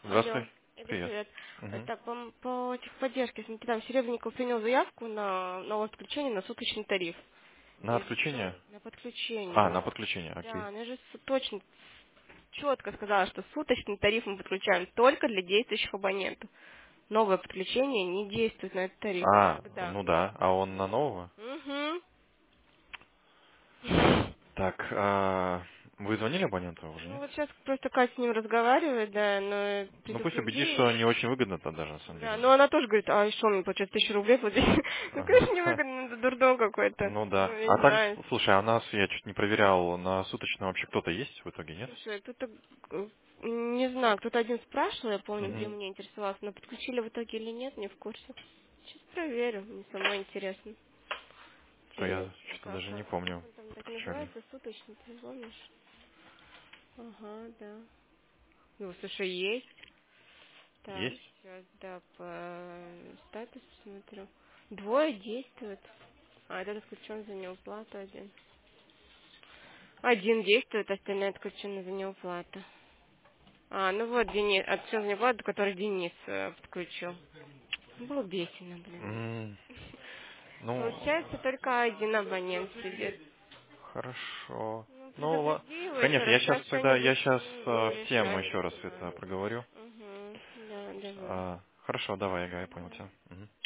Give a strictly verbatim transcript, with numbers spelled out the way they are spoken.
Алло, Здравствуй. Игорь, Привет. привет. Э, Мгм. Так, по, по техподдержке, смотри, там Серебренников принял заявку на новое подключение на суточный тариф. На И что? отключение? На А, подключение. на подключение, Да, окей. она же с- точно, четко сказала, что суточный тариф мы подключаем только для действующих абонентов. Новое подключение не действует на этот тариф А, никогда. ну да, а он на нового? Угу. Так, а, вы звонили абоненту уже, Ну нет? вот сейчас просто Катя с ним разговаривает, да, но Ну пусть убедись, предупреди. что не очень выгодно-то даже, на самом Да, деле. ну она тоже говорит, а что мне получается тысячу рублей платить? Ну, конечно, Ага. невыгодно, это дурдом какой-то. Ну Ну, да. я А не так, знаю. слушай, а у нас, я чуть не проверял, на суточном вообще кто-то есть в итоге, нет? Слушай, тут не знаю, кто-то один спрашивал, я помню, где Угу. меня интересовался, но подключили в итоге или нет, не в курсе. Сейчас проверю, мне самой интересно. То я Интересно, что-то как, даже не как, помню, как он там так подключали. называется, суточный, ты помнишь? Ага, да. Ну, слушай, есть. Так, Есть? сейчас, да, по статусу смотрю. Двое действуют. А, этот отключен за неуплату один. Один действует, остальные отключены за неуплату. А, ну вот Денис, отключен за неуплату, который Денис э, подключил. Балбесина, блин. М, Ну, Получается, только один абонент сидит. хорошо. Ну, Ну, ла- предупреди его еще конечно, я раз, сейчас раз тогда, что-нибудь я сейчас м, ему всем решать. еще раз Да. это проговорю. Угу. Да, давай. А, хорошо, давай, Ага, я понял Давай. тебя. Мгм.